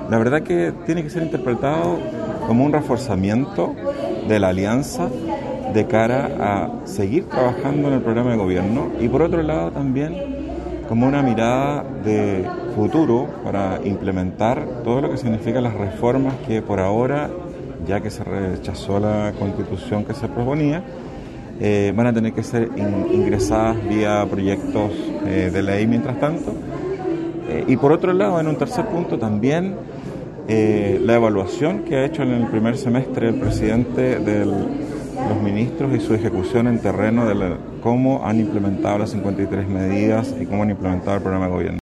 La verdad que tiene que ser interpretado como un reforzamiento de la alianza de cara a seguir trabajando en el programa de gobierno y por otro lado también como una mirada de futuro para implementar todo lo que significa las reformas que por ahora, ya que se rechazó la constitución que se proponía, van a tener que ser ingresadas vía proyectos de ley mientras tanto. Y por otro lado, en un tercer punto también, la evaluación que ha hecho en el primer semestre el presidente de los ministros y su ejecución en terreno de cómo han implementado las 53 medidas y cómo han implementado el programa de gobierno.